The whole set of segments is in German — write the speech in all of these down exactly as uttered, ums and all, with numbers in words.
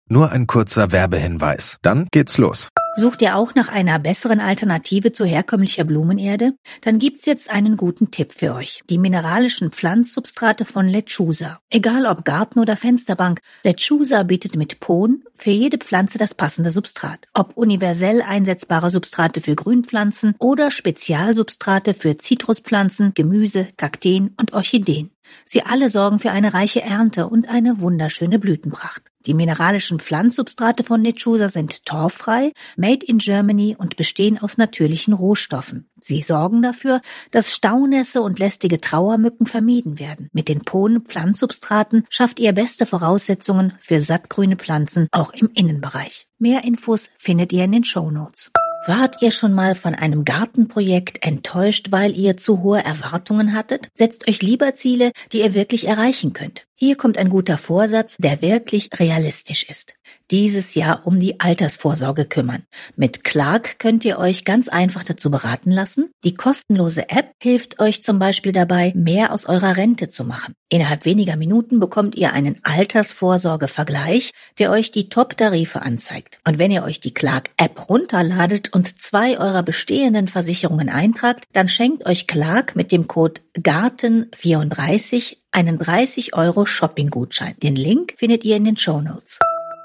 Nur ein kurzer Werbehinweis. Dann geht's los. Sucht ihr auch nach einer besseren Alternative zu herkömmlicher Blumenerde? Dann gibt's jetzt einen guten Tipp für euch. Die mineralischen Pflanzsubstrate von Lechusa. Egal ob Garten oder Fensterbank, Lechusa bietet mit Pohn für jede Pflanze das passende Substrat. Ob universell einsetzbare Substrate für Grünpflanzen oder Spezialsubstrate für Zitruspflanzen, Gemüse, Kakteen und Orchideen. Sie alle sorgen für eine reiche Ernte und eine wunderschöne Blütenpracht. Die mineralischen Pflanzsubstrate von Lechusa sind torffrei, made in Germany und bestehen aus natürlichen Rohstoffen. Sie sorgen dafür, dass Staunässe und lästige Trauermücken vermieden werden. Mit den Pohn-Pflanzsubstraten schafft ihr beste Voraussetzungen für sattgrüne Pflanzen, auch im Innenbereich. Mehr Infos findet ihr in den Shownotes. Wart ihr schon mal von einem Gartenprojekt enttäuscht, weil ihr zu hohe Erwartungen hattet? Setzt euch lieber Ziele, die ihr wirklich erreichen könnt. Hier kommt ein guter Vorsatz, der wirklich realistisch ist. Dieses Jahr um die Altersvorsorge kümmern. Mit Clark könnt ihr euch ganz einfach dazu beraten lassen. Die kostenlose App hilft euch zum Beispiel dabei, mehr aus eurer Rente zu machen. Innerhalb weniger Minuten bekommt ihr einen Altersvorsorge-Vergleich, der euch die Top-Tarife anzeigt. Und wenn ihr euch die Clark-App runterladet und zwei eurer bestehenden Versicherungen eintragt, dann schenkt euch Clark mit dem Code Garten vierunddreißig einen dreißig Euro Shopping-Gutschein. Den Link findet ihr in den Shownotes.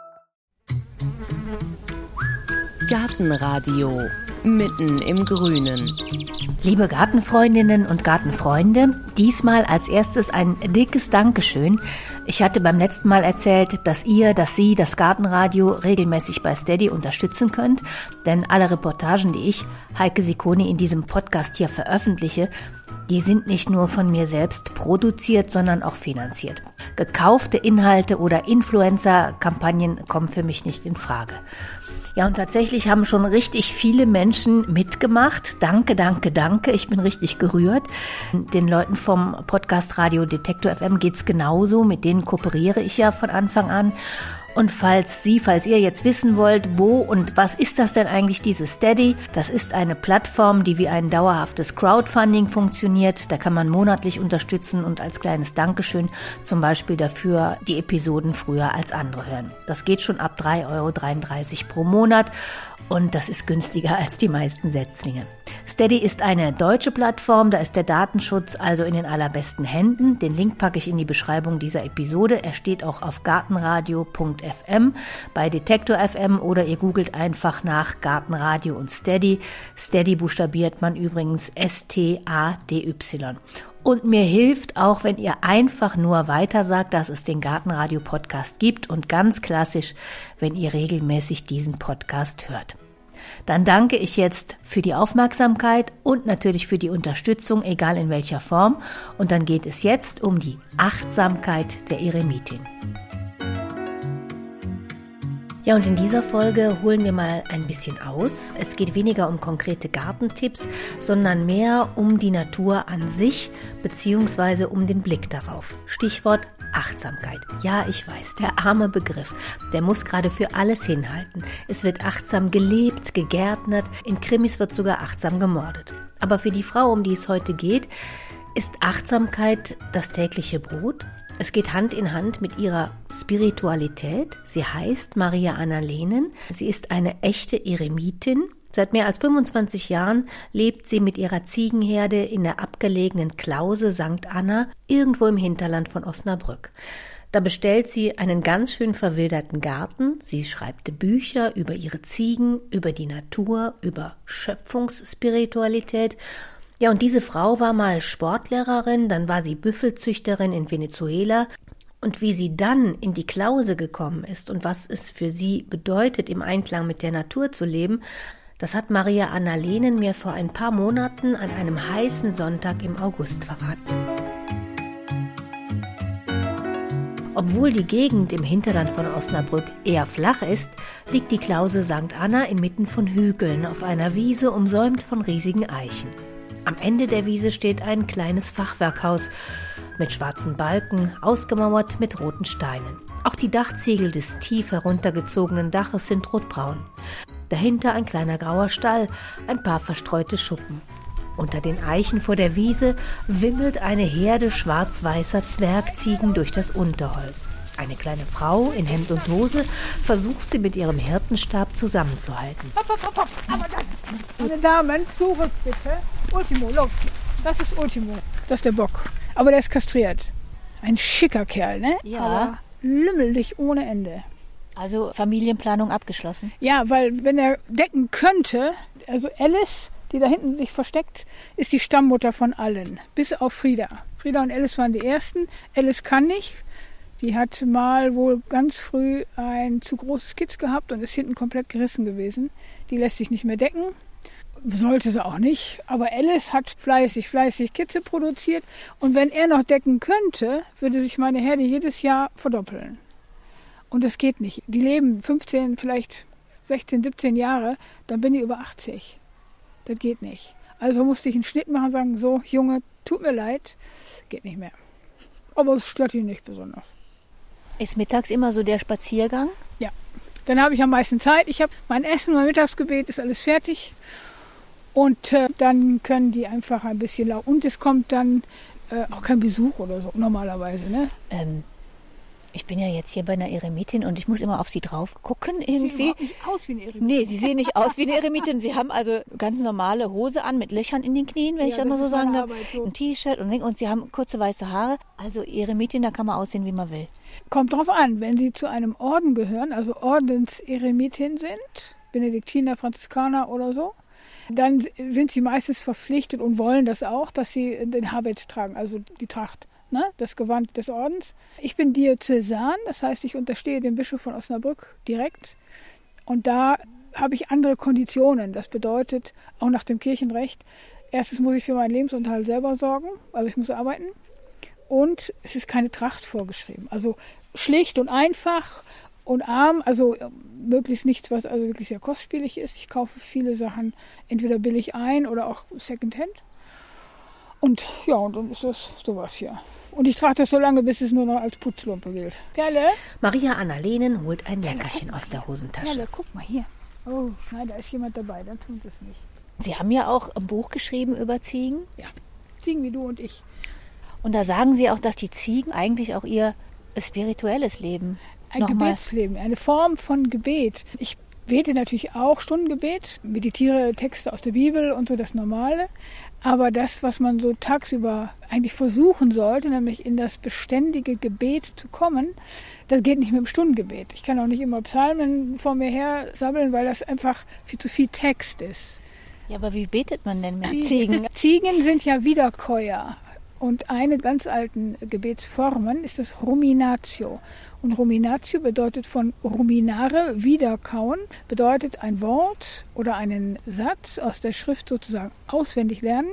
Gartenradio mitten im Grünen. Liebe Gartenfreundinnen und Gartenfreunde, diesmal als erstes ein dickes Dankeschön. Ich hatte beim letzten Mal erzählt, dass ihr, dass Sie das Gartenradio regelmäßig bei Steady unterstützen könnt, denn alle Reportagen, die ich, Heike Sicconi, in diesem Podcast hier veröffentliche, die sind nicht nur von mir selbst produziert, sondern auch finanziert. Gekaufte Inhalte oder Influencer-Kampagnen kommen für mich nicht in Frage. Ja, und tatsächlich haben schon richtig viele Menschen mitgemacht. Danke, danke, danke. Ich bin richtig gerührt. Den Leuten vom Podcast Radio Detektor F M geht's genauso. Mit denen kooperiere ich ja von Anfang an. Und falls Sie, falls ihr jetzt wissen wollt, wo und was ist das denn eigentlich, diese Steady? Das ist eine Plattform, die wie ein dauerhaftes Crowdfunding funktioniert. Da kann man monatlich unterstützen und als kleines Dankeschön zum Beispiel dafür die Episoden früher als andere hören. Das geht schon ab drei Euro dreiunddreißig pro Monat und das ist günstiger als die meisten Setzlinge. Steady ist eine deutsche Plattform, da ist der Datenschutz also in den allerbesten Händen. Den Link packe ich in die Beschreibung dieser Episode. Er steht auch auf gartenradio punkt f m bei Detektor F M oder ihr googelt einfach nach Gartenradio und Steady. Steady buchstabiert man übrigens S T A D Y. Und mir hilft auch, wenn ihr einfach nur weiter sagt, dass es den Gartenradio-Podcast gibt und ganz klassisch, wenn ihr regelmäßig diesen Podcast hört. Dann danke ich jetzt für die Aufmerksamkeit und natürlich für die Unterstützung, egal in welcher Form. Und dann geht es jetzt um die Achtsamkeit der Eremitin. Ja, und in dieser Folge holen wir mal ein bisschen aus. Es geht weniger um konkrete Gartentipps, sondern mehr um die Natur an sich beziehungsweise um den Blick darauf. Stichwort Achtsamkeit. Ja, ich weiß, der arme Begriff, der muss gerade für alles hinhalten. Es wird achtsam gelebt, gegärtnert, in Krimis wird sogar achtsam gemordet. Aber für die Frau, um die es heute geht, ist Achtsamkeit das tägliche Brot. Es geht Hand in Hand mit ihrer Spiritualität. Sie heißt Maria Anna-Lehnen. Sie ist eine echte Eremitin. Seit mehr als fünfundzwanzig Jahren lebt sie mit ihrer Ziegenherde in der abgelegenen Klause Sankt Anna, irgendwo im Hinterland von Osnabrück. Da bestellt sie einen ganz schön verwilderten Garten. Sie schreibt Bücher über ihre Ziegen, über die Natur, über Schöpfungsspiritualität. Ja, und diese Frau war mal Sportlehrerin, dann war sie Büffelzüchterin in Venezuela. Und wie sie dann in die Klause gekommen ist und was es für sie bedeutet, im Einklang mit der Natur zu leben, das hat Maria Anna-Lehnen mir vor ein paar Monaten an einem heißen Sonntag im August verraten. Obwohl die Gegend im Hinterland von Osnabrück eher flach ist, liegt die Klause Sankt Anna inmitten von Hügeln auf einer Wiese umsäumt von riesigen Eichen. Am Ende der Wiese steht ein kleines Fachwerkhaus mit schwarzen Balken, ausgemauert mit roten Steinen. Auch die Dachziegel des tief heruntergezogenen Daches sind rotbraun. Dahinter ein kleiner grauer Stall, ein paar verstreute Schuppen. Unter den Eichen vor der Wiese wimmelt eine Herde schwarz-weißer Zwergziegen durch das Unterholz. Eine kleine Frau in Hemd und Hose versucht sie mit ihrem Hirtenstab zusammenzuhalten. Hopp, hopp, hopp, hopp. Aber das, meine Damen, zurück bitte. Ultimo, los. Das ist Ultimo. Das ist der Bock. Aber der ist kastriert. Ein schicker Kerl, ne? Ja. Aber lümmelig ohne Ende. Also Familienplanung abgeschlossen? Ja, weil wenn er decken könnte, also Alice, die da hinten sich versteckt, ist die Stammmutter von allen. Bis auf Frieda. Frieda und Alice waren die Ersten. Alice kann nicht. Die hat mal wohl ganz früh ein zu großes Kitz gehabt und ist hinten komplett gerissen gewesen. Die lässt sich nicht mehr decken. Sollte sie auch nicht. Aber Alice hat fleißig, fleißig Kitze produziert. Und wenn er noch decken könnte, würde sich meine Herde jedes Jahr verdoppeln. Und das geht nicht. Die leben fünfzehn, vielleicht sechzehn, siebzehn Jahre, dann bin ich über achtzig. Das geht nicht. Also musste ich einen Schnitt machen und sagen, so, Junge, tut mir leid, geht nicht mehr. Aber es stört ihn nicht besonders. Ist mittags immer so der Spaziergang? Ja, dann habe ich am meisten Zeit. Ich habe mein Essen, mein Mittagsgebet, ist alles fertig. Und äh, dann können die einfach ein bisschen lau. Und es kommt dann äh, auch kein Besuch oder so, normalerweise. Ne? Ähm, ich bin ja jetzt hier bei einer Eremitin und ich muss immer auf sie drauf gucken irgendwie. Sie sehen nicht aus wie eine Eremitin. Nee, sie sehen nicht aus wie eine Eremitin. Sie haben also ganz normale Hose an mit Löchern in den Knien, wenn Ja, ich das mal das so ist sagen meine darf. Arbeit, so. Ein T-Shirt und, und sie haben kurze weiße Haare. Also Eremitin, da kann man aussehen, wie man will. Kommt drauf an, wenn sie zu einem Orden gehören, also Ordenseremitin sind, Benediktiner, Franziskaner oder so, dann sind sie meistens verpflichtet und wollen das auch, dass sie den Habit tragen, also die Tracht, ne, das Gewand des Ordens. Ich bin Diözesan, das heißt, ich unterstehe dem Bischof von Osnabrück direkt. Und da habe ich andere Konditionen. Das bedeutet, auch nach dem Kirchenrecht, erstens muss ich für meinen Lebensunterhalt selber sorgen, also ich muss arbeiten. Und es ist keine Tracht vorgeschrieben. Also schlicht und einfach und arm, also möglichst nichts, was also wirklich sehr kostspielig ist. Ich kaufe viele Sachen entweder billig ein oder auch Secondhand. Und ja, und dann ist das sowas hier. Und ich trage das so lange, bis es nur noch als Putzlumpe gilt. Perle? Maria Annalenen holt ein Leckerchen aus der Hosentasche. Perle, guck mal hier. Oh, nein, da ist jemand dabei, dann tun sie es nicht. Sie haben ja auch ein Buch geschrieben über Ziegen. Ja, Ziegen wie du und ich. Und da sagen Sie auch, dass die Ziegen eigentlich auch ihr spirituelles Leben Ein nochmal... Gebetsleben, eine Form von Gebet. Ich bete natürlich auch Stundengebet, meditiere Texte aus der Bibel und so das Normale. Aber das, was man so tagsüber eigentlich versuchen sollte, nämlich in das beständige Gebet zu kommen, das geht nicht mit dem Stundengebet. Ich kann auch nicht immer Psalmen vor mir her sabbeln, weil das einfach viel zu viel Text ist. Ja, aber wie betet man denn mit Ziegen? Ziegen sind ja Wiederkäuer. Und eine ganz alten Gebetsformen ist das Ruminatio. Und Ruminatio bedeutet von ruminare, wiederkauen, bedeutet ein Wort oder einen Satz aus der Schrift sozusagen auswendig lernen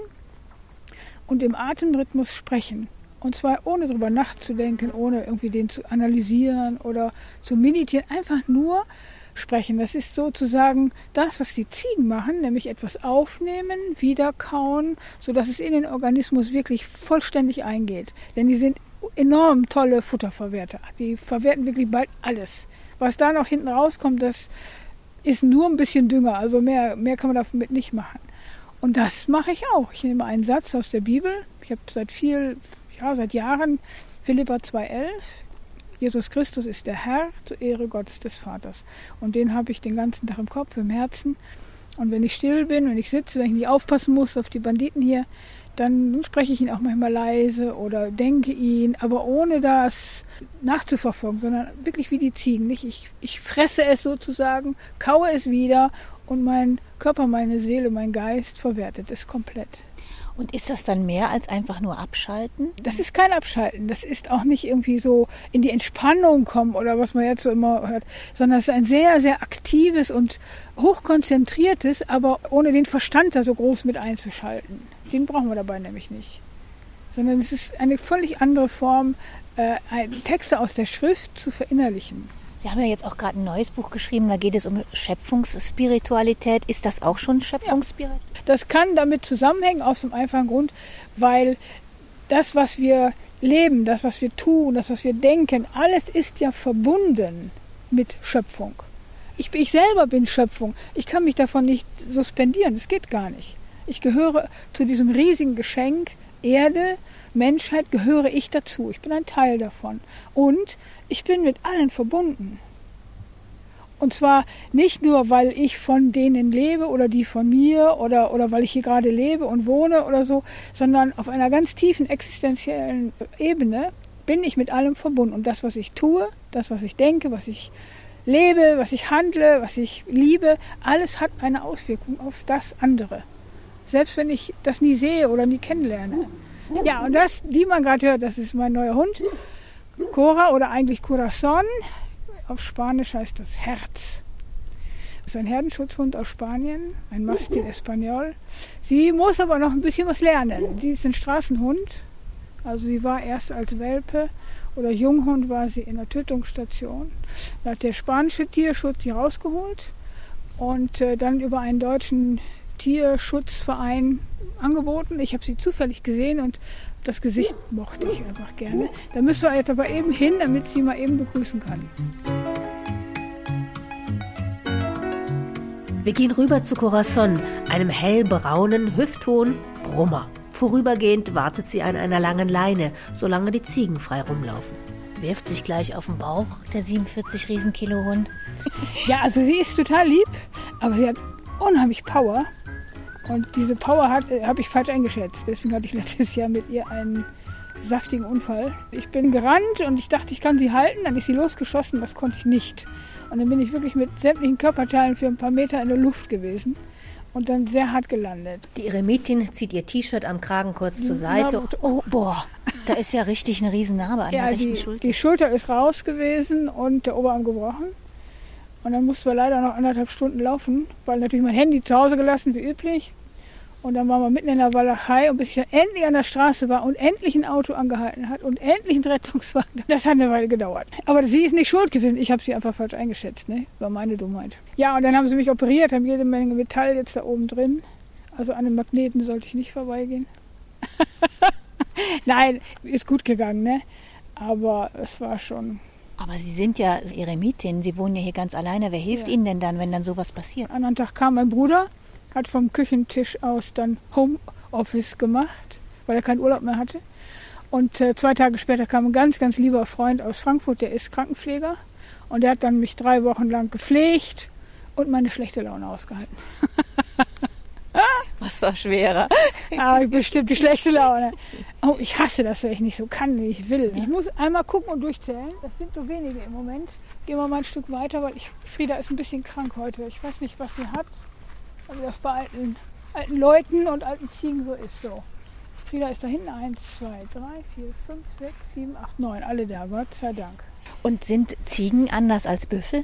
und im Atemrhythmus sprechen. Und zwar ohne drüber nachzudenken, ohne irgendwie den zu analysieren oder zu meditieren, einfach nur sprechen. Das ist sozusagen das, was die Ziegen machen, nämlich etwas aufnehmen, wiederkauen, sodass es in den Organismus wirklich vollständig eingeht. Denn die sind enorm tolle Futterverwerter. Die verwerten wirklich bald alles. Was da noch hinten rauskommt, das ist nur ein bisschen Dünger. Also mehr, mehr kann man damit nicht machen. Und das mache ich auch. Ich nehme einen Satz aus der Bibel. Ich habe seit viel, ja, seit Jahren Philipper zwei elf. Jesus Christus ist der Herr, zur Ehre Gottes des Vaters. Und den habe ich den ganzen Tag im Kopf, im Herzen. Und wenn ich still bin, wenn ich sitze, wenn ich nicht aufpassen muss auf die Banditen hier, dann spreche ich ihn auch manchmal leise oder denke ihn, aber ohne das nachzuverfolgen, sondern wirklich wie die Ziegen. Nicht? Ich, ich fresse es sozusagen, kaue es wieder und mein Körper, meine Seele, mein Geist verwertet es komplett. Und ist das dann mehr als einfach nur abschalten? Das ist kein Abschalten. Das ist auch nicht irgendwie so in die Entspannung kommen oder was man jetzt so immer hört, sondern es ist ein sehr, sehr aktives und hochkonzentriertes, aber ohne den Verstand da so groß mit einzuschalten. Den brauchen wir dabei nämlich nicht. Sondern es ist eine völlig andere Form, äh, Texte aus der Schrift zu verinnerlichen. Sie haben ja jetzt auch gerade ein neues Buch geschrieben, da geht es um Schöpfungsspiritualität. Ist das auch schon Schöpfungsspiritualität? Ja, das kann damit zusammenhängen, aus dem einfachen Grund, weil das, was wir leben, das, was wir tun, das, was wir denken, alles ist ja verbunden mit Schöpfung. Ich, ich selber bin Schöpfung. Ich kann mich davon nicht suspendieren, das geht gar nicht. Ich gehöre zu diesem riesigen Geschenk Erde, Menschheit, gehöre ich dazu. Ich bin ein Teil davon. Und Ich bin mit allen verbunden. Und zwar nicht nur, weil ich von denen lebe oder die von mir oder, oder weil ich hier gerade lebe und wohne oder so, sondern auf einer ganz tiefen existenziellen Ebene bin ich mit allem verbunden. Und das, was ich tue, das, was ich denke, was ich lebe, was ich handle, was ich liebe, alles hat eine Auswirkung auf das andere. Selbst wenn ich das nie sehe oder nie kennenlerne. Ja, und das, die man gerade hört, das ist mein neuer Hund, Cora oder eigentlich Corazon. Auf Spanisch heißt das Herz. Das ist ein Herdenschutzhund aus Spanien, ein Mastil Español. Sie muss aber noch ein bisschen was lernen. Sie ist ein Straßenhund. Also sie war erst als Welpe oder Junghund war sie in der Tötungsstation. Da hat der spanische Tierschutz sie rausgeholt und äh, dann über einen deutschen Tierschutzverein angeboten. Ich habe sie zufällig gesehen und das Gesicht mochte ich einfach gerne. Da müssen wir jetzt aber eben hin, damit sie mal eben begrüßen kann. Wir gehen rüber zu Corazon, einem hellbraunen, hüfthohen Brummer. Vorübergehend wartet sie an einer langen Leine, solange die Ziegen frei rumlaufen. Wirft sich gleich auf den Bauch, der siebenundvierzig Riesenkilo Hund. Ja, also sie ist total lieb, aber sie hat unheimlich Power. Und diese Power äh, habe ich falsch eingeschätzt. Deswegen hatte ich letztes Jahr mit ihr einen saftigen Unfall. Ich bin gerannt und ich dachte, ich kann sie halten. Dann ist sie losgeschossen, das konnte ich nicht. Und dann bin ich wirklich mit sämtlichen Körperteilen für ein paar Meter in der Luft gewesen und dann sehr hart gelandet. Die Eremitin zieht ihr T-Shirt am Kragen kurz zur Seite. Oh, boah, da ist ja richtig eine Riesennarbe an ja, der rechten die, Schulter. Die Schulter ist raus gewesen und der Oberarm gebrochen. Und dann mussten wir leider noch anderthalb Stunden laufen, weil natürlich mein Handy zu Hause gelassen, wie üblich. Und dann waren wir mitten in der Walachei und bis ich dann endlich an der Straße war und endlich ein Auto angehalten hat und endlich ein Rettungswagen, das hat eine Weile gedauert. Aber sie ist nicht schuld gewesen, ich habe sie einfach falsch eingeschätzt, ne? War meine Dummheit. Ja, und dann haben sie mich operiert, haben jede Menge Metall jetzt da oben drin. Also an den Magneten sollte ich nicht vorbeigehen. Nein, ist gut gegangen, ne? Aber es war schon... Aber Sie sind ja Eremitin, Sie wohnen ja hier ganz alleine. Wer hilft Ja. Ihnen denn dann, wenn dann sowas passiert? Am anderen Tag kam mein Bruder, hat vom Küchentisch aus dann Homeoffice gemacht, weil er keinen Urlaub mehr hatte. Und äh, zwei Tage später kam ein ganz, ganz lieber Freund aus Frankfurt, der ist Krankenpfleger. Und der hat dann mich drei Wochen lang gepflegt und meine schlechte Laune ausgehalten. Was war schwerer? Aber bestimmt die schlechte Laune. Oh, ich hasse das, weil ich nicht so kann, wie ich will. Ich muss einmal gucken und durchzählen. Das sind so wenige im Moment. Gehen wir mal ein Stück weiter, weil ich, Frieda ist ein bisschen krank heute. Ich weiß nicht, was sie hat. Aber das bei alten, alten Leuten und alten Ziegen so ist. So. Frieda ist da hinten. Eins, zwei, drei, vier, fünf, sechs, sieben, acht, neun. Alle da, Gott sei Dank. Und sind Ziegen anders als Büffel?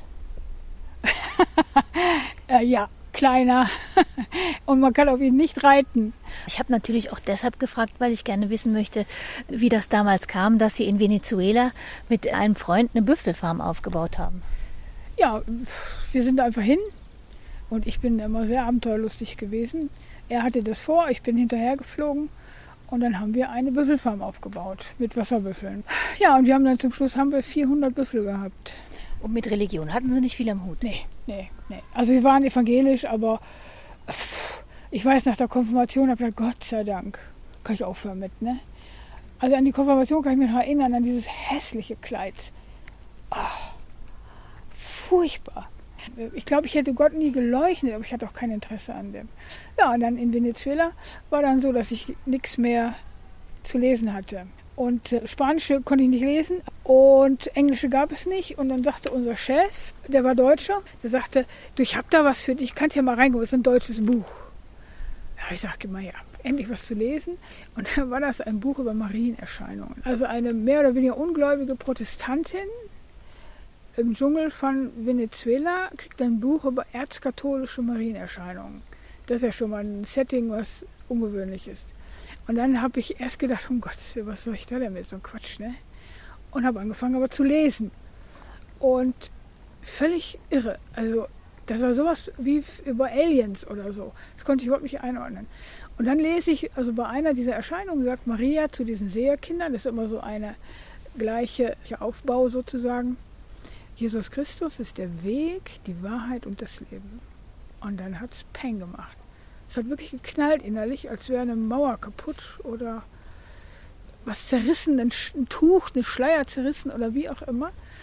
äh, ja, kleiner. Und man kann auf ihn nicht reiten. Ich habe natürlich auch deshalb gefragt, weil ich gerne wissen möchte, wie das damals kam, dass Sie in Venezuela mit einem Freund eine Büffelfarm aufgebaut haben. Ja, wir sind einfach hin. Und ich bin immer sehr abenteuerlustig gewesen. Er hatte das vor, ich bin hinterher geflogen. Und dann haben wir eine Büffelfarm aufgebaut mit Wasserbüffeln. Ja, und wir haben dann zum Schluss haben wir vierhundert Büffel gehabt. Und mit Religion hatten Sie nicht viel am Hut? Nee, nee, nee. Also wir waren evangelisch, aber ich weiß, nach der Konfirmation habe ich gedacht, Gott sei Dank, kann ich aufhören mit, ne? Also an die Konfirmation kann ich mich noch erinnern, an dieses hässliche Kleid. Oh, furchtbar. Ich glaube, ich hätte Gott nie geleuchtet, aber ich hatte auch kein Interesse an dem. Ja, und dann in Venezuela war dann so, dass ich nichts mehr zu lesen hatte. Und äh, Spanische konnte ich nicht lesen und Englische gab es nicht. Und dann sagte unser Chef, der war Deutscher, der sagte, du, ich hab da was für dich, kannst ja mal reingehen, das ist ein deutsches Buch. Ja, ich sagte mal, ja, endlich was zu lesen. Und dann war das ein Buch über Marienerscheinungen. Also eine mehr oder weniger ungläubige Protestantin im Dschungel von Venezuela kriegt ein Buch über erzkatholische Marienerscheinungen. Das ist ja schon mal ein Setting, was ungewöhnlich ist. Und dann habe ich erst gedacht, um Gottes Willen, was soll ich da denn mit so einem Quatsch, ne? Und habe angefangen aber zu lesen. Und völlig irre. Also das war sowas wie über Aliens oder so. Das konnte ich überhaupt nicht einordnen. Und dann lese ich, also bei einer dieser Erscheinungen sagt Maria zu diesen Seherkindern, das ist immer so eine gleiche Aufbau sozusagen, Jesus Christus ist der Weg, die Wahrheit und das Leben. Und dann hat es Peng gemacht. Es hat wirklich geknallt innerlich, als wäre eine Mauer kaputt oder was zerrissen, ein Tuch, ein Schleier zerrissen oder wie auch immer.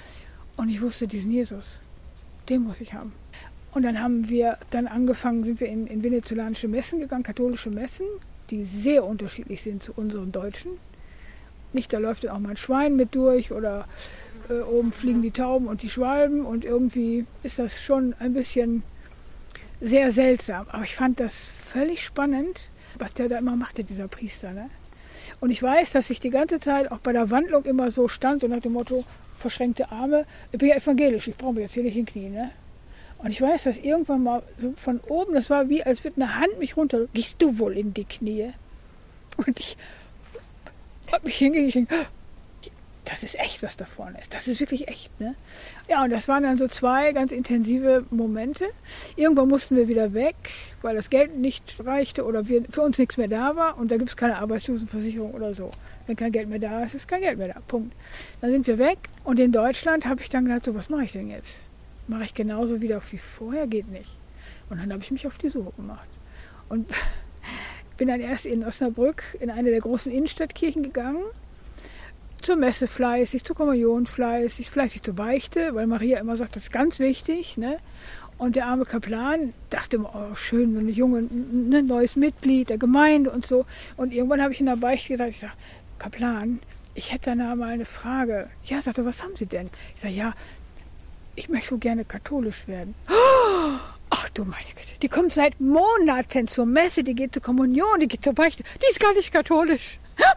Und ich wusste, diesen Jesus, den muss ich haben. Und dann haben wir dann angefangen, sind wir in, in venezolanische Messen gegangen, katholische Messen, die sehr unterschiedlich sind zu unseren deutschen. Nicht, da läuft dann auch mal ein Schwein mit durch oder äh, oben fliegen die Tauben und die Schwalben und irgendwie ist das schon ein bisschen sehr seltsam. Aber ich fand das völlig spannend, was der da immer machte, dieser Priester. Ne? Und ich weiß, dass ich die ganze Zeit auch bei der Wandlung immer so stand und nach dem Motto, verschränkte Arme, ich bin ja evangelisch, ich brauche mich jetzt hier nicht hinknien. Ne? Und ich weiß, dass irgendwann mal so von oben, das war wie, als würde eine Hand mich runter, gehst du wohl in die Knie? Und ich habe mich hingelegt, das ist echt, was da vorne ist. Das ist wirklich echt. Ne? Ja, und das waren dann so zwei ganz intensive Momente. Irgendwann mussten wir wieder weg, weil das Geld nicht reichte oder wir, für uns nichts mehr da war. Und da gibt es keine Arbeitslosenversicherung oder so. Wenn kein Geld mehr da ist, ist kein Geld mehr da. Punkt. Dann sind wir weg. Und in Deutschland habe ich dann gedacht, so, was mache ich denn jetzt? Mache ich genauso wieder wie vorher? Geht nicht. Und dann habe ich mich auf die Suche gemacht. Und bin dann erst in Osnabrück in eine der großen Innenstadtkirchen gegangen. Zur Messe fleißig, zur Kommunion fleißig, fleißig zur Beichte, weil Maria immer sagt, das ist ganz wichtig. Ne? Und der arme Kaplan dachte immer, oh schön, ein junge, ein neues Mitglied der Gemeinde und so. Und irgendwann habe ich in der Beichte gesagt, ich sage, Kaplan, ich hätte da mal eine Frage. Ja, sagte, was haben Sie denn? Ich sage, ja, ich möchte wohl gerne katholisch werden. Ach du meine Güte, die kommt seit Monaten zur Messe, die geht zur Kommunion, die geht zur Beichte, die ist gar nicht katholisch.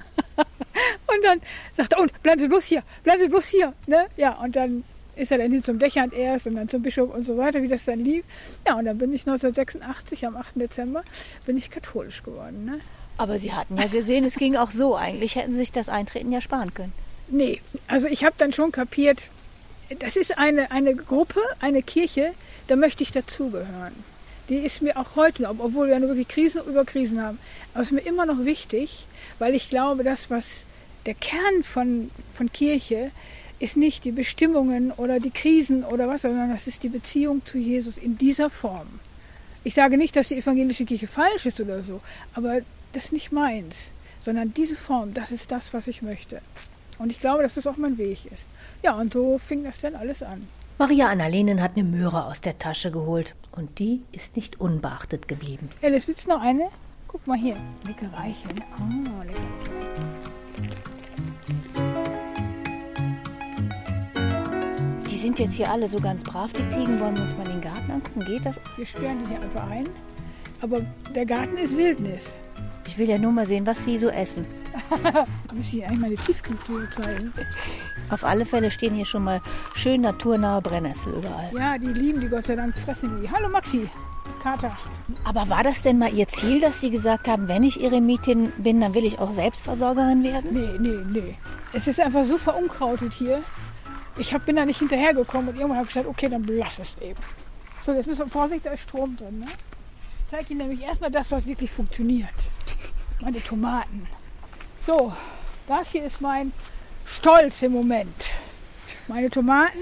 Und dann sagt er, und bleiben Sie bloß hier, bleiben Sie bloß hier. Ne? Ja, und dann ist er dann hin zum Dächernd erst und dann zum Bischof und so weiter, wie das dann lief. Ja, und dann bin ich neunzehnhundertsechsundachtzig, am achten Dezember, bin ich katholisch geworden. Ne? Aber Sie hatten ja gesehen, es ging auch so. Eigentlich hätten Sie sich das Eintreten ja sparen können. Nee, also ich habe dann schon kapiert, das ist eine, eine Gruppe, eine Kirche, da möchte ich dazugehören. Die ist mir auch heute noch, obwohl wir ja nur wirklich Krisen über Krisen haben, aber es ist mir immer noch wichtig, weil ich glaube, das, was der Kern von, von Kirche ist nicht die Bestimmungen oder die Krisen oder was, sondern das ist die Beziehung zu Jesus in dieser Form. Ich sage nicht, dass die evangelische Kirche falsch ist oder so, aber das ist nicht meins, sondern diese Form, das ist das, was ich möchte. Und ich glaube, dass das auch mein Weg ist. Ja, und so fing das dann alles an. Maria Annalenen hat eine Möhre aus der Tasche geholt und die ist nicht unbeachtet geblieben. Alice, willst du noch eine? Guck mal hier, lecker Reicheln. Oh, lecker. Die sind jetzt hier alle so ganz brav, die Ziegen. Wollen wir uns mal den Garten angucken? Geht das? Wir sperren die hier einfach ein. Aber der Garten ist Wildnis. Ich will ja nur mal sehen, was sie so essen. Da müsste ich eigentlich meine Tiefkühltruhe zeigen. Auf alle Fälle stehen hier schon mal schön naturnahe Brennnessel überall. Ja, die lieben die, Gott sei Dank, fressen die. Hallo Maxi, Kater. Aber war das denn mal Ihr Ziel, dass Sie gesagt haben, wenn ich Eremitin bin, dann will ich auch Selbstversorgerin werden? Nee, nee, nee. Es ist einfach so verunkrautet hier. Ich hab, bin da nicht hinterhergekommen und irgendwann habe ich gesagt, okay, dann lass es eben. So, jetzt müssen wir Vorsicht, da ist Strom drin. Ne? Ich zeige Ihnen nämlich erstmal das, was wirklich funktioniert. Meine Tomaten. So, das hier ist mein Stolz im Moment. Meine Tomaten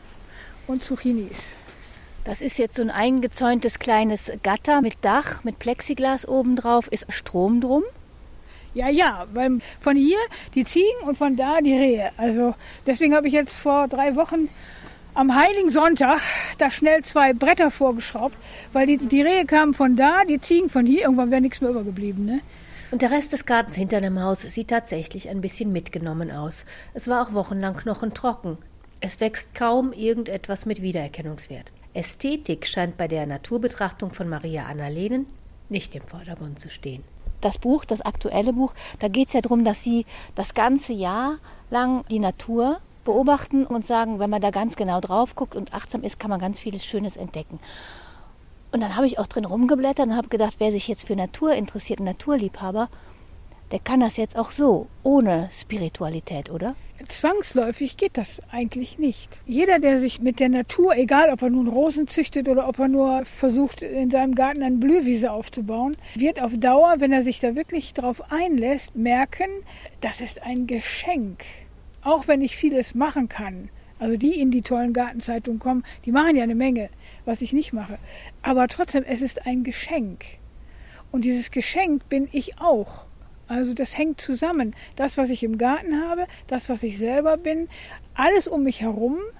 und Zucchinis. Das ist jetzt so ein eingezäuntes kleines Gatter mit Dach, mit Plexiglas obendrauf. Ist Strom drum? Ja, ja, weil von hier die Ziegen und von da die Rehe. Also deswegen habe ich jetzt vor drei Wochen am Heiligen Sonntag da schnell zwei Bretter vorgeschraubt, weil die, die Rehe kamen von da, die Ziegen von hier. Irgendwann wäre nichts mehr übergeblieben, ne? Und der Rest des Gartens hinter dem Haus sieht tatsächlich ein bisschen mitgenommen aus. Es war auch wochenlang knochentrocken. Es wächst kaum irgendetwas mit Wiedererkennungswert. Ästhetik scheint bei der Naturbetrachtung von Maria Annalenen nicht im Vordergrund zu stehen. Das Buch, das aktuelle Buch, da geht es ja darum, dass Sie das ganze Jahr lang die Natur beobachten und sagen, wenn man da ganz genau drauf guckt und achtsam ist, kann man ganz vieles Schönes entdecken. Und dann habe ich auch drin rumgeblättert und habe gedacht, wer sich jetzt für Natur interessiert, ein Naturliebhaber, der kann das jetzt auch so, ohne Spiritualität, oder? Zwangsläufig geht das eigentlich nicht. Jeder, der sich mit der Natur, egal ob er nun Rosen züchtet oder ob er nur versucht, in seinem Garten eine Blühwiese aufzubauen, wird auf Dauer, wenn er sich da wirklich drauf einlässt, merken, das ist ein Geschenk. Auch wenn ich vieles machen kann. Also die in die tollen Gartenzeitungen kommen, die machen ja eine Menge, was ich nicht mache. Aber trotzdem, es ist ein Geschenk. Und dieses Geschenk bin ich auch. Also das hängt zusammen. Das, was ich im Garten habe, das, was ich selber bin, alles um mich herum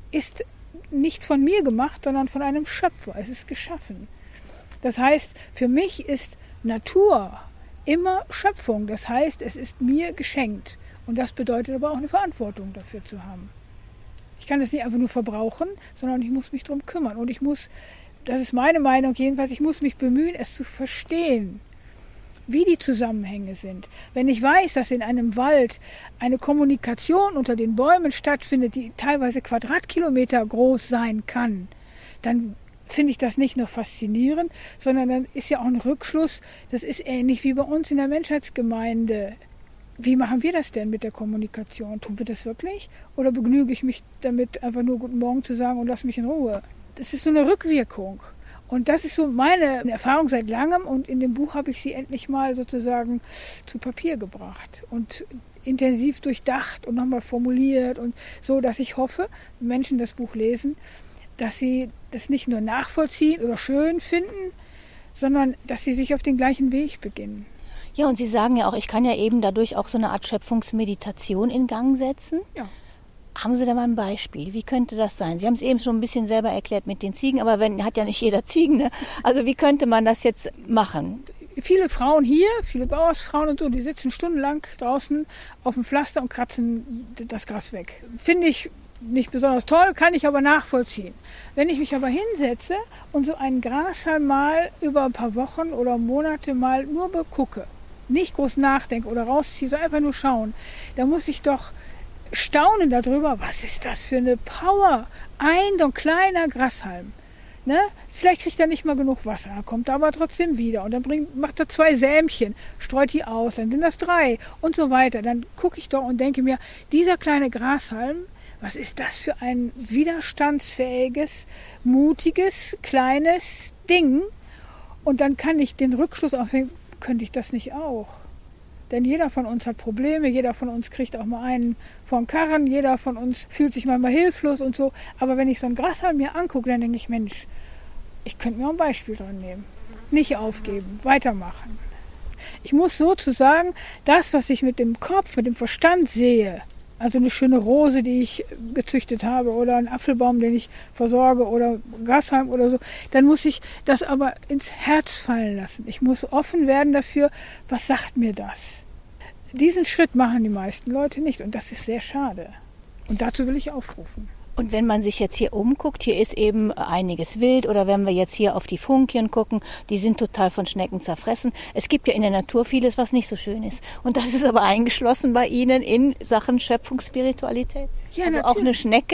ist nicht von mir gemacht, sondern von einem Schöpfer. Es ist geschaffen. Das heißt, für mich ist Natur immer Schöpfung. Das heißt, es ist mir geschenkt. Und das bedeutet aber auch eine Verantwortung dafür zu haben. Ich kann es nicht einfach nur verbrauchen, sondern ich muss mich darum kümmern. Und ich muss, das ist meine Meinung jedenfalls, ich muss mich bemühen, es zu verstehen, wie die Zusammenhänge sind. Wenn ich weiß, dass in einem Wald eine Kommunikation unter den Bäumen stattfindet, die teilweise Quadratkilometer groß sein kann, dann finde ich das nicht nur faszinierend, sondern dann ist ja auch ein Rückschluss, das ist ähnlich wie bei uns in der Menschheitsgemeinde. Wie machen wir das denn mit der Kommunikation? Tun wir das wirklich? Oder begnüge ich mich damit, einfach nur Guten Morgen zu sagen und lass mich in Ruhe? Das ist so eine Rückwirkung. Und das ist so meine Erfahrung seit langem. Und in dem Buch habe ich sie endlich mal sozusagen zu Papier gebracht und intensiv durchdacht und nochmal formuliert. Und so, dass ich hoffe, wenn Menschen das Buch lesen, dass sie das nicht nur nachvollziehen oder schön finden, sondern dass sie sich auf den gleichen Weg beginnen. Ja, und Sie sagen ja auch, ich kann ja eben dadurch auch so eine Art Schöpfungsmeditation in Gang setzen. Ja. Haben Sie da mal ein Beispiel? Wie könnte das sein? Sie haben es eben schon ein bisschen selber erklärt mit den Ziegen, aber wenn, hat ja nicht jeder Ziegen, ne? Also wie könnte man das jetzt machen? Viele Frauen hier, viele Bauersfrauen und so, die sitzen stundenlang draußen auf dem Pflaster und kratzen das Gras weg. Finde ich nicht besonders toll, kann ich aber nachvollziehen. Wenn ich mich aber hinsetze und so einen Grashalm mal über ein paar Wochen oder Monate mal nur begucke, nicht groß nachdenke oder rausziehe, sondern einfach nur schauen, da muss ich doch staunen darüber, was ist das für eine Power? Ein so ein kleiner Grashalm. Ne? Vielleicht kriegt er nicht mal genug Wasser, kommt aber trotzdem wieder und dann bringt, macht er zwei Sämchen, streut die aus, dann sind das drei und so weiter. Dann gucke ich doch und denke mir, dieser kleine Grashalm, was ist das für ein widerstandsfähiges, mutiges, kleines Ding? Und dann kann ich den Rückschluss auch sehen, könnte ich das nicht auch? Denn jeder von uns hat Probleme, jeder von uns kriegt auch mal einen vor den Karren, jeder von uns fühlt sich manchmal hilflos und so. Aber wenn ich so einen Grashalm mir angucke, dann denke ich, Mensch, ich könnte mir auch ein Beispiel dran nehmen. Nicht aufgeben, weitermachen. Ich muss sozusagen das, was ich mit dem Kopf, mit dem Verstand sehe, also eine schöne Rose, die ich gezüchtet habe oder einen Apfelbaum, den ich versorge oder Grashalm oder so, dann muss ich das aber ins Herz fallen lassen. Ich muss offen werden dafür, was sagt mir das? Diesen Schritt machen die meisten Leute nicht und das ist sehr schade. Und dazu will ich aufrufen. Und wenn man sich jetzt hier umguckt, hier ist eben einiges wild oder wenn wir jetzt hier auf die Funkien gucken, die sind total von Schnecken zerfressen. Es gibt ja in der Natur vieles, was nicht so schön ist. Und das ist aber eingeschlossen bei Ihnen in Sachen Schöpfungsspiritualität. Ja, also natürlich. Auch eine Schnecke.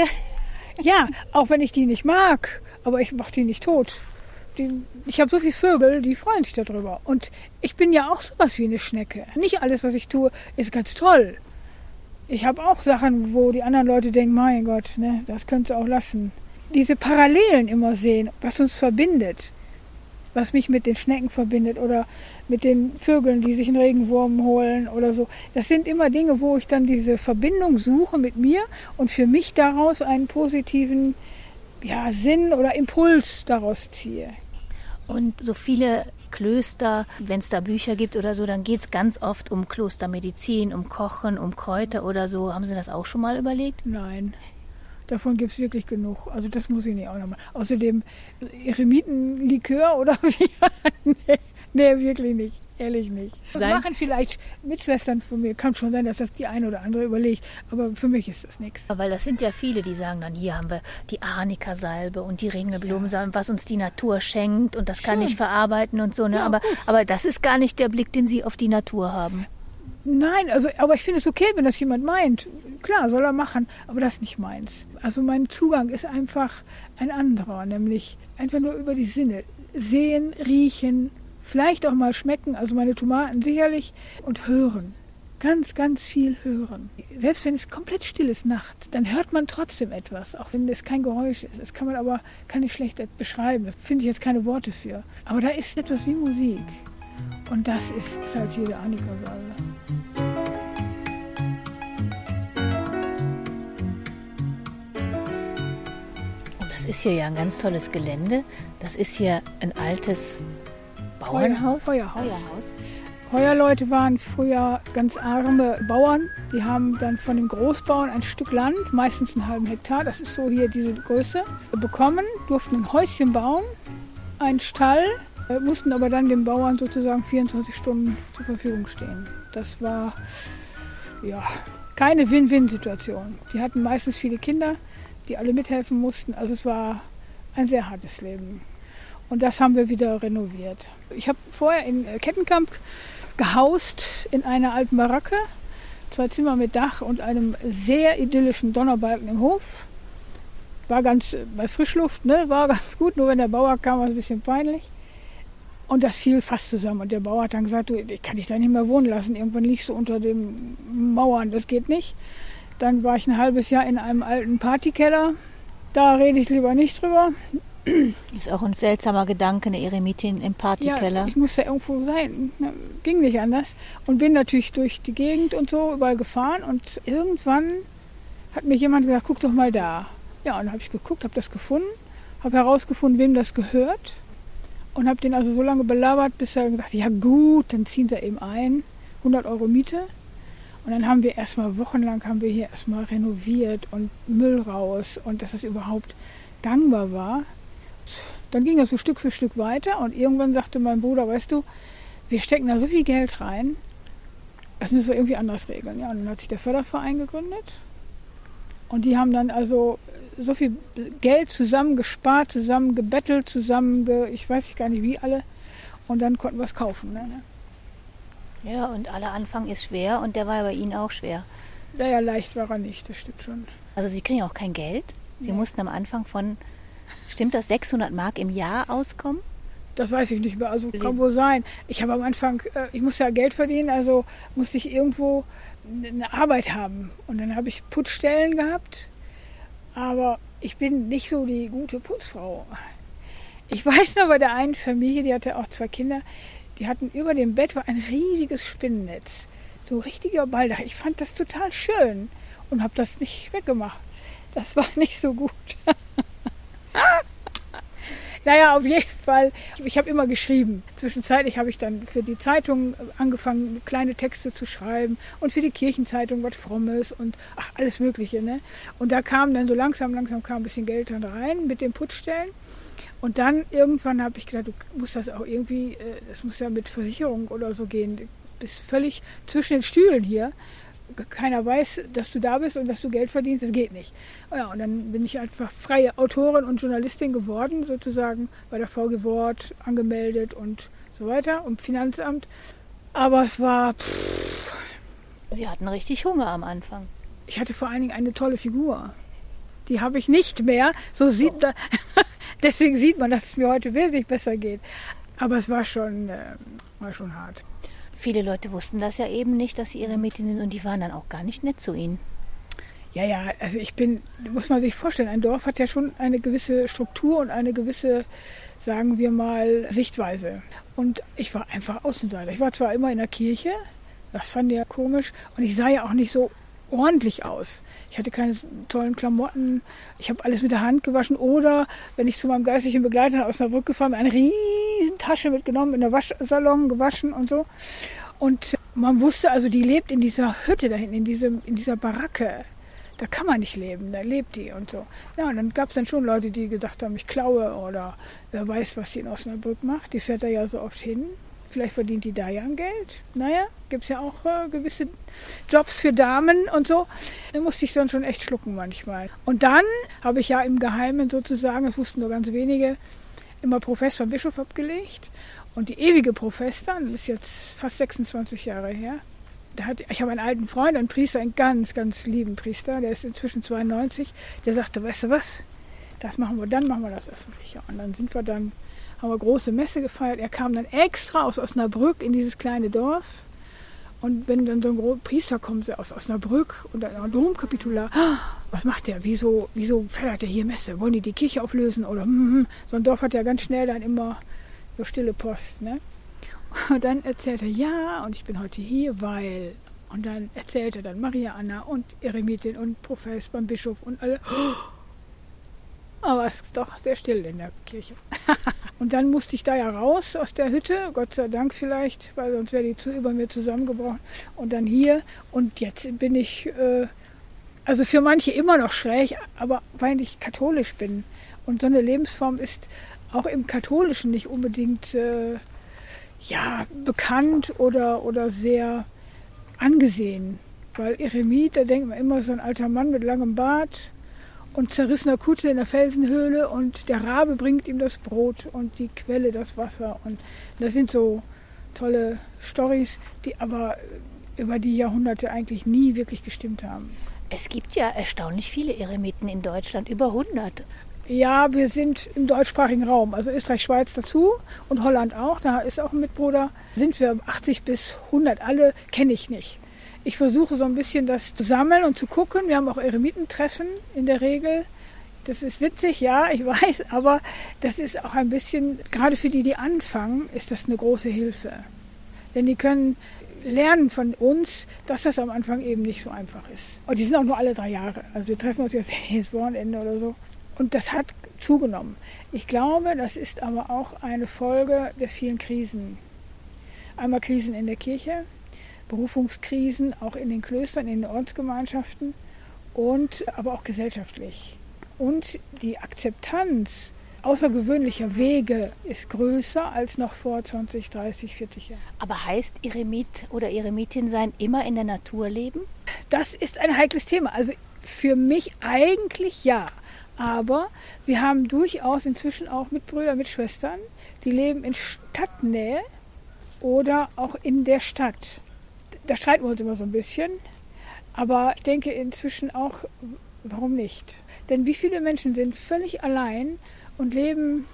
Ja, auch wenn ich die nicht mag, aber ich mache die nicht tot. Die, ich habe so viele Vögel, die freuen sich darüber. Und ich bin ja auch sowas wie eine Schnecke. Nicht alles, was ich tue, ist ganz toll. Ich habe auch Sachen, wo die anderen Leute denken, mein Gott, ne, das könntest du auch lassen. Diese Parallelen immer sehen, was uns verbindet, was mich mit den Schnecken verbindet oder mit den Vögeln, die sich einen Regenwurm holen oder so. Das sind immer Dinge, wo ich dann diese Verbindung suche mit mir und für mich daraus einen positiven ja, Sinn oder Impuls daraus ziehe. Und so viele Klöster, wenn es da Bücher gibt oder so, dann geht es ganz oft um Klostermedizin, um Kochen, um Kräuter oder so. Haben Sie das auch schon mal überlegt? Nein, davon gibt es wirklich genug. Also das muss ich nicht auch nochmal. Außerdem Eremitenlikör oder wie? nee, nee, wirklich nicht. Ehrlich nicht. Das Sein? machen vielleicht Mitschwestern von mir. Kann schon sein, dass das die eine oder andere überlegt. Aber für mich ist das nichts. Weil das sind ja viele, die sagen dann, hier haben wir die Arnika-Salbe und die Ringelblumensalbe, was uns die Natur schenkt und das kann ich verarbeiten und so. Ne? Ja, aber, aber das ist gar nicht der Blick, den Sie auf die Natur haben. Nein, also, aber ich finde es okay, wenn das jemand meint. Klar, soll er machen, aber das ist nicht meins. Also mein Zugang ist einfach ein anderer, nämlich einfach nur über die Sinne. Sehen, riechen, vielleicht auch mal schmecken, also meine Tomaten sicherlich, und hören. Ganz, ganz viel hören. Selbst wenn es komplett still ist, Nacht, dann hört man trotzdem etwas, auch wenn es kein Geräusch ist. Das kann man aber, kann ich schlecht beschreiben, da finde ich jetzt keine Worte für. Aber da ist etwas wie Musik. Und das ist, ist halt hier der Arnika-Salbe. Und das ist hier ja ein ganz tolles Gelände. Das ist hier ein altes Bauernhaus? Feuer, Feuerhaus. Heuerleute waren früher ganz arme Bauern. Die haben dann von den Großbauern ein Stück Land, meistens einen halben Hektar, das ist so hier diese Größe, bekommen, durften ein Häuschen bauen, einen Stall, mussten aber dann den Bauern sozusagen vierundzwanzig Stunden zur Verfügung stehen. Das war ja keine Win-Win-Situation. Die hatten meistens viele Kinder, die alle mithelfen mussten. Also es war ein sehr hartes Leben. Und das haben wir wieder renoviert. Ich habe vorher in Kettenkamp gehaust in einer alten Baracke. Zwei Zimmer mit Dach und einem sehr idyllischen Donnerbalken im Hof. War ganz bei Frischluft, ne? War ganz gut, nur wenn der Bauer kam, war es ein bisschen peinlich. Und das fiel fast zusammen. Und der Bauer hat dann gesagt, du, ich kann dich da nicht mehr wohnen lassen. Irgendwann liegst du unter den Mauern, das geht nicht. Dann war ich ein halbes Jahr in einem alten Partykeller. Da rede ich lieber nicht drüber. Ist auch ein seltsamer Gedanke, eine Eremitin im Partykeller. Ja, ich musste ja irgendwo sein. Ging nicht anders. Und bin natürlich durch die Gegend und so überall gefahren. Und irgendwann hat mir jemand gesagt, guck doch mal da. Ja, und dann habe ich geguckt, habe das gefunden. Habe herausgefunden, wem das gehört. Und habe den also so lange belabert, bis er gesagt hat, ja gut, dann ziehen sie eben ein. hundert Euro Miete. Und dann haben wir erstmal wochenlang haben wir hier erstmal renoviert und Müll raus. Und dass das überhaupt gangbar war. Dann ging das so Stück für Stück weiter. Und irgendwann sagte mein Bruder, weißt du, wir stecken da so viel Geld rein, das müssen wir irgendwie anders regeln. Ja, und dann hat sich der Förderverein gegründet. Und die haben dann also so viel Geld zusammengespart, zusammen gebettelt, zusammen, ge, ich weiß gar nicht wie alle. Und dann konnten wir es kaufen. Ne? Ja, und aller Anfang ist schwer und der war bei Ihnen auch schwer. Naja, leicht war er nicht, das stimmt schon. Also Sie kriegen auch kein Geld? Sie Ja. mussten am Anfang von, stimmt das, sechshundert Mark im Jahr auskommen? Das weiß ich nicht mehr, also kann wohl sein. Ich habe am Anfang, äh, ich musste ja Geld verdienen, also musste ich irgendwo eine Arbeit haben. Und dann habe ich Putzstellen gehabt, aber ich bin nicht so die gute Putzfrau. Ich weiß noch, bei der einen Familie, die hatte auch zwei Kinder, die hatten über dem Bett war ein riesiges Spinnennetz. So ein richtiger Balldach. Ich fand das total schön und habe das nicht weggemacht. Das war nicht so gut. Naja, auf jeden Fall, ich habe immer geschrieben. Zwischenzeitlich habe ich dann für die Zeitung angefangen, kleine Texte zu schreiben und für die Kirchenzeitung was Frommes und ach, alles Mögliche. Ne? Und da kam dann so langsam, langsam kam ein bisschen Geld dann rein mit den Putzstellen. Und dann irgendwann habe ich gedacht, du musst das auch irgendwie, das muss ja mit Versicherung oder so gehen. Du bist völlig zwischen den Stühlen hier. Keiner weiß, dass du da bist und dass du Geld verdienst, das geht nicht. Ja, und dann bin ich einfach freie Autorin und Journalistin geworden, sozusagen bei der V G Wort angemeldet und so weiter, und Finanzamt. Aber es war, pff, Sie hatten richtig Hunger am Anfang. ich hatte vor allen Dingen eine tolle Figur. Die habe ich nicht mehr. So sieht Oh. man, deswegen sieht man, dass es mir heute wesentlich besser geht. Aber es war schon, äh, war schon hart. Viele Leute wussten das ja eben nicht, dass sie Eremitin sind und die waren dann auch gar nicht nett zu ihnen. Ja, ja, also ich bin, muss man sich vorstellen, ein Dorf hat ja schon eine gewisse Struktur und eine gewisse, sagen wir mal, Sichtweise. Und ich war einfach Außenseiter. Ich war zwar immer in der Kirche, das fand ich ja komisch, und ich sah ja auch nicht so ordentlich aus. Ich hatte keine tollen Klamotten, ich habe alles mit der Hand gewaschen oder, wenn ich zu meinem geistlichen Begleiter aus Osnabrück gefahren bin, eine riesen Tasche mitgenommen, in der Waschsalon gewaschen und so. Und man wusste also, die lebt in dieser Hütte da hinten, in, diesem, in dieser Baracke. Da kann man nicht leben, da lebt die und so. Ja, und dann gab es dann schon Leute, die gedacht haben, ich klaue oder wer weiß, was sie in Osnabrück macht. Die fährt da ja so oft hin. Vielleicht verdient die da ja ein Geld. Naja, gibt es ja auch äh, gewisse Jobs für Damen und so. Da musste ich dann schon echt schlucken manchmal. Und dann habe ich ja im Geheimen sozusagen, das wussten nur ganz wenige, immer Profess beim Bischof abgelegt. Und die ewige Profess dann, das ist jetzt fast sechsundzwanzig Jahre her, da hat, ich habe einen alten Freund, einen Priester, einen ganz, ganz lieben Priester, der ist inzwischen zweiundneunzig, der sagte, weißt du was, das machen wir, dann machen wir das öffentlich. Ja, und dann sind wir dann, haben wir große Messe gefeiert. Er kam dann extra aus Osnabrück in dieses kleine Dorf. Und wenn dann so ein großer Priester kommt aus Osnabrück und dann ein Domkapitular, was macht der? Wieso, wieso feiert der hier Messe? Wollen die die Kirche auflösen? Oder hm, so ein Dorf hat ja ganz schnell dann immer so stille Post, ne? Und dann erzählt er, ja, und ich bin heute hier, weil... Und dann erzählt er dann Maria Anna und Eremitin und Profess beim Bischof und alle. Aber es ist doch sehr still in der Kirche. Und dann musste ich da ja raus aus der Hütte, Gott sei Dank vielleicht, weil sonst wäre die zu über mir zusammengebrochen. Und dann hier. Und jetzt bin ich, äh, also für manche immer noch schräg, aber weil ich katholisch bin. Und so eine Lebensform ist auch im Katholischen nicht unbedingt äh, ja, bekannt oder, oder sehr angesehen. Weil Eremit, da denkt man immer so ein alter Mann mit langem Bart und zerrissener Kutte in der Felsenhöhle und der Rabe bringt ihm das Brot und die Quelle das Wasser. Und das sind so tolle Storys, die aber über die Jahrhunderte eigentlich nie wirklich gestimmt haben. Es gibt ja erstaunlich viele Eremiten in Deutschland, über hundert. Ja, wir sind im deutschsprachigen Raum, also Österreich, Schweiz dazu und Holland auch, da ist auch ein Mitbruder. Sind wir achtzig bis hundert, alle kenne ich nicht. Ich versuche so ein bisschen das zu sammeln und zu gucken. Wir haben auch Eremitentreffen in der Regel. Das ist witzig, ja, ich weiß, aber das ist auch ein bisschen, gerade für die, die anfangen, ist das eine große Hilfe. Denn die können lernen von uns, dass das am Anfang eben nicht so einfach ist. Und die sind auch nur alle drei Jahre. Also wir treffen uns jetzt jedes Wochenende oder so. Und das hat zugenommen. Ich glaube, das ist aber auch eine Folge der vielen Krisen. Einmal Krisen in der Kirche, Berufungskrisen, auch in den Klöstern, in den Ortsgemeinschaften und aber auch gesellschaftlich. Und die Akzeptanz außergewöhnlicher Wege ist größer als noch vor zwanzig, dreißig, vierzig Jahren. Aber heißt Eremit oder Eremitin sein immer in der Natur leben? Das ist ein heikles Thema. Also für mich eigentlich ja. Aber wir haben durchaus inzwischen auch Mitbrüder, Mitschwestern, die leben in Stadtnähe oder auch in der Stadt. Da streiten wir uns immer so ein bisschen. Aber ich denke inzwischen auch, warum nicht? Denn wie viele Menschen sind völlig allein und leben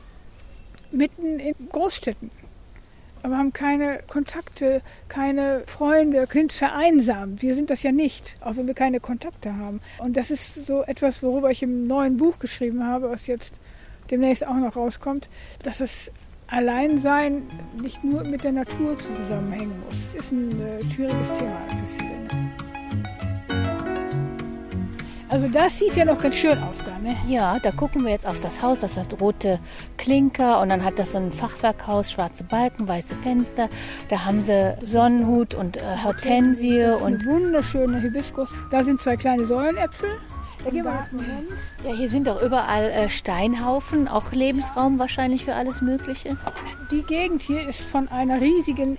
mitten in Großstädten, aber haben keine Kontakte, keine Freunde, sind vereinsamt. Wir sind das ja nicht, auch wenn wir keine Kontakte haben. Und das ist so etwas, worüber ich im neuen Buch geschrieben habe, was jetzt demnächst auch noch rauskommt, dass das Alleinsein nicht nur mit der Natur zusammenhängen muss. Es ist ein äh, schwieriges Thema für viele. Also das sieht ja noch ganz schön aus da, ne? Ja, da gucken wir jetzt auf das Haus, das hat rote Klinker und dann hat das so ein Fachwerkhaus, schwarze Balken, weiße Fenster. Da haben sie Sonnenhut und äh, Hortensie und... Eine wunderschöne Hibiskus. Da sind zwei kleine Säulenäpfel. Da gehen wir hin. Ja, hier sind doch überall äh, Steinhaufen, auch Lebensraum wahrscheinlich für alles Mögliche. Die Gegend hier ist von einer riesigen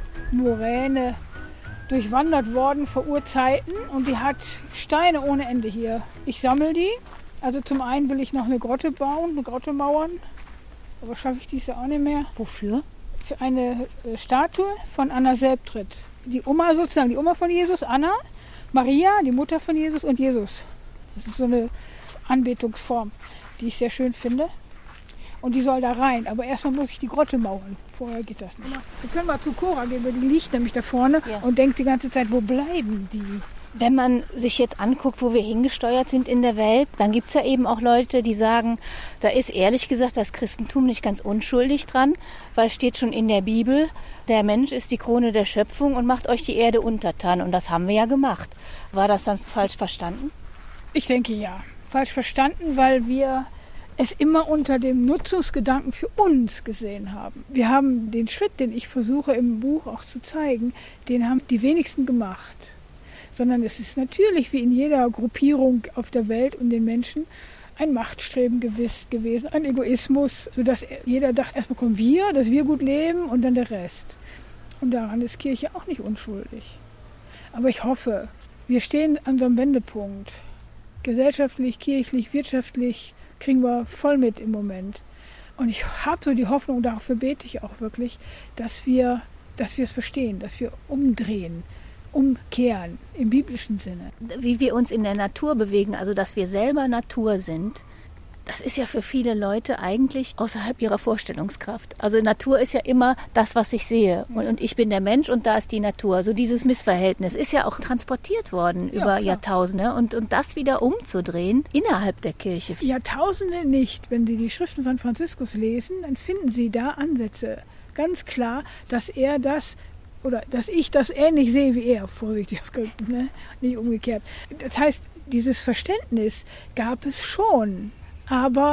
Erdmoräne durchwandert worden vor Urzeiten und die hat Steine ohne Ende hier. Ich sammle die. Also zum einen will ich noch eine Grotte bauen, eine Grotte mauern. Aber schaffe ich dies ja auch nicht mehr. Wofür? Für eine äh, Statue von Anna Selbtritt. Die Oma sozusagen, die Oma von Jesus, Anna, Maria, die Mutter von Jesus und Jesus. Das ist so eine Anbetungsform, die ich sehr schön finde. Und die soll da rein. Aber erstmal muss ich die Grotte mauern. Vorher geht das nicht. Wir können mal zu Cora gehen, weil die liegt nämlich da vorne ja. Und denkt die ganze Zeit, wo bleiben die? Wenn man sich jetzt anguckt, wo wir hingesteuert sind in der Welt, dann gibt es ja eben auch Leute, die sagen, da ist ehrlich gesagt das Christentum nicht ganz unschuldig dran, weil es steht schon in der Bibel, der Mensch ist die Krone der Schöpfung und macht euch die Erde untertan. Und das haben wir ja gemacht. War das dann falsch verstanden? Ich denke ja. Falsch verstanden, weil wir es immer unter dem Nutzungsgedanken für uns gesehen haben. Wir haben den Schritt, den ich versuche im Buch auch zu zeigen, den haben die wenigsten gemacht. Sondern es ist natürlich wie in jeder Gruppierung auf der Welt und den Menschen ein Machtstreben gewiss gewesen, ein Egoismus, sodass jeder dachte, erstmal kommen wir, dass wir gut leben und dann der Rest. Und daran ist Kirche auch nicht unschuldig. Aber ich hoffe, wir stehen an so einem Wendepunkt. Gesellschaftlich, kirchlich, wirtschaftlich kriegen wir voll mit im Moment. Und ich habe so die Hoffnung, dafür bete ich auch wirklich, dass wir, dass wir es verstehen, dass wir umdrehen, umkehren im biblischen Sinne. Wie wir uns in der Natur bewegen, also dass wir selber Natur sind, das ist ja für viele Leute eigentlich außerhalb ihrer Vorstellungskraft. Also Natur ist ja immer das, was ich sehe. Und, und ich bin der Mensch und da ist die Natur. So dieses Missverhältnis ist ja auch transportiert worden ja, über klar. Jahrtausende. Und, und das wieder umzudrehen innerhalb der Kirche. Jahrtausende nicht. Wenn Sie die Schriften von Franziskus lesen, dann finden Sie da Ansätze. Ganz klar, dass er das, oder dass ich das ähnlich sehe wie er, vorsichtig ausgedrückt, ne? Nicht umgekehrt. Das heißt, dieses Verständnis gab es schon. Aber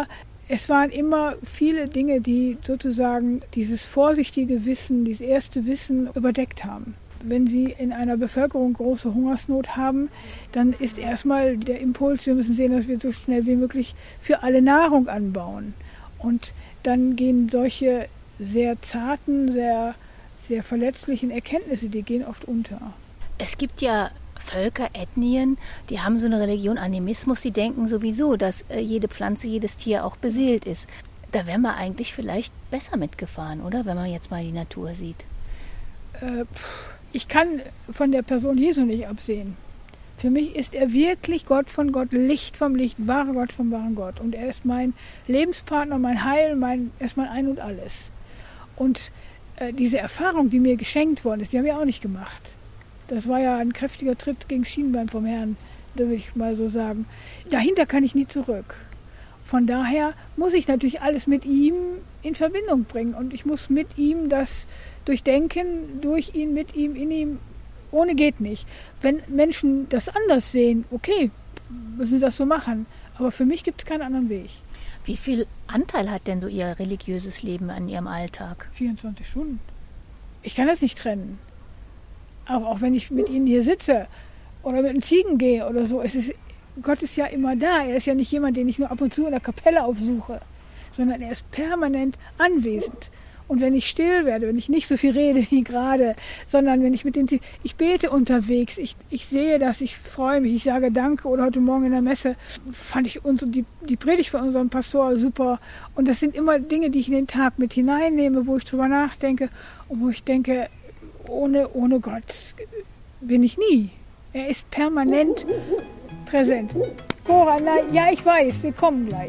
es waren immer viele Dinge, die sozusagen dieses vorsichtige Wissen, dieses erste Wissen überdeckt haben. Wenn Sie in einer Bevölkerung große Hungersnot haben, dann ist erstmal der Impuls, wir müssen sehen, dass wir so schnell wie möglich für alle Nahrung anbauen. Und dann gehen solche sehr zarten, sehr, sehr verletzlichen Erkenntnisse, die gehen oft unter. Es gibt ja Völker, Ethnien, die haben so eine Religion, Animismus, die denken sowieso, dass äh, jede Pflanze, jedes Tier auch beseelt ist. Da wäre man eigentlich vielleicht besser mitgefahren, oder? Wenn man jetzt mal die Natur sieht. Äh, ich kann von der Person Jesu nicht absehen. Für mich ist er wirklich Gott von Gott, Licht vom Licht, wahrer Gott vom wahren Gott. Und er ist mein Lebenspartner, mein Heil, mein, er ist mein Ein und Alles. Und äh, diese Erfahrung, die mir geschenkt worden ist, die habe ich auch nicht gemacht. Das war ja ein kräftiger Tritt gegen das Schienbein vom Herrn, da will ich mal so sagen. Dahinter kann ich nie zurück. Von daher muss ich natürlich alles mit ihm in Verbindung bringen. Und ich muss mit ihm das durchdenken, durch ihn, mit ihm, in ihm. Ohne geht nicht. Wenn Menschen das anders sehen, okay, müssen sie das so machen. Aber für mich gibt es keinen anderen Weg. Wie viel Anteil hat denn so Ihr religiöses Leben an Ihrem Alltag? vierundzwanzig Stunden. Ich kann das nicht trennen. Auch, auch wenn ich mit Ihnen hier sitze oder mit den Ziegen gehe oder so. Es ist, Gott ist ja immer da. Er ist ja nicht jemand, den ich nur ab und zu in der Kapelle aufsuche, sondern er ist permanent anwesend. Und wenn ich still werde, wenn ich nicht so viel rede wie gerade, sondern wenn ich mit den Ziegen, ich bete unterwegs, ich, ich sehe das, ich freue mich, ich sage Danke. Oder heute Morgen in der Messe fand ich uns, die, die Predigt von unserem Pastor super. Und das sind immer Dinge, die ich in den Tag mit hineinnehme, wo ich drüber nachdenke und wo ich denke, Ohne, ohne Gott bin ich nie. Er ist permanent präsent. Cora, na, ja, ich weiß, wir kommen gleich.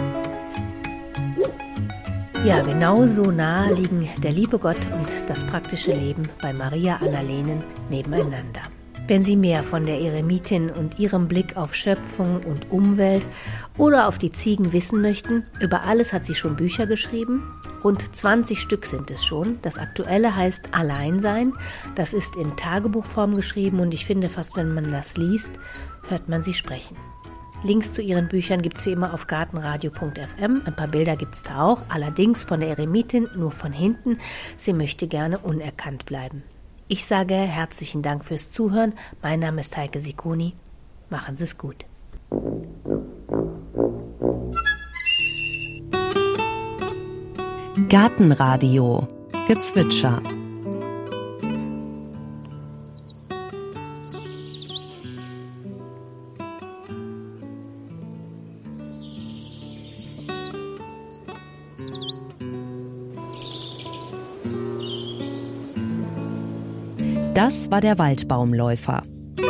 Ja, genau so nahe liegen der liebe Gott und das praktische Leben bei Maria Annalenen nebeneinander. Wenn Sie mehr von der Eremitin und ihrem Blick auf Schöpfung und Umwelt oder auf die Ziegen wissen möchten, über alles hat sie schon Bücher geschrieben. Rund zwanzig Stück sind es schon. Das aktuelle heißt Alleinsein. Das ist in Tagebuchform geschrieben und ich finde, fast wenn man das liest, hört man sie sprechen. Links zu ihren Büchern gibt es wie immer auf gartenradio punkt f m. Ein paar Bilder gibt es da auch, allerdings von der Eremitin nur von hinten. Sie möchte gerne unerkannt bleiben. Ich sage herzlichen Dank fürs Zuhören. Mein Name ist Heike Sikoni. Machen Sie es gut. Gartenradio Gezwitscher. Das war der Waldbaumläufer.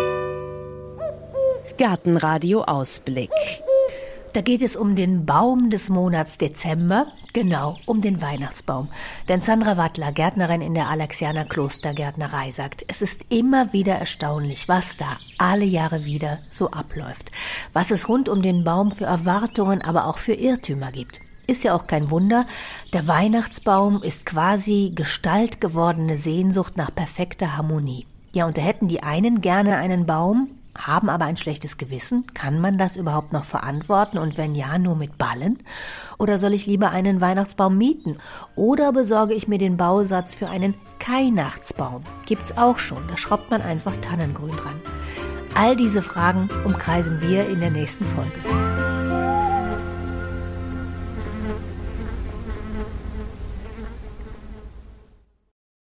Gartenradio Ausblick. Da geht es um den Baum des Monats Dezember, genau, um den Weihnachtsbaum. Denn Sandra Wattler, Gärtnerin in der Alexianer Klostergärtnerei, sagt, es ist immer wieder erstaunlich, was da alle Jahre wieder so abläuft. Was es rund um den Baum für Erwartungen, aber auch für Irrtümer gibt. Ist ja auch kein Wunder, der Weihnachtsbaum ist quasi Gestalt gewordene Sehnsucht nach perfekter Harmonie. Ja, und da hätten die einen gerne einen Baum, haben aber ein schlechtes Gewissen. Kann man das überhaupt noch verantworten? Und wenn ja, nur mit Ballen? Oder soll ich lieber einen Weihnachtsbaum mieten? Oder besorge ich mir den Bausatz für einen Keinachtsbaum? Gibt's auch schon. Da schraubt man einfach Tannengrün dran. All diese Fragen umkreisen wir in der nächsten Folge.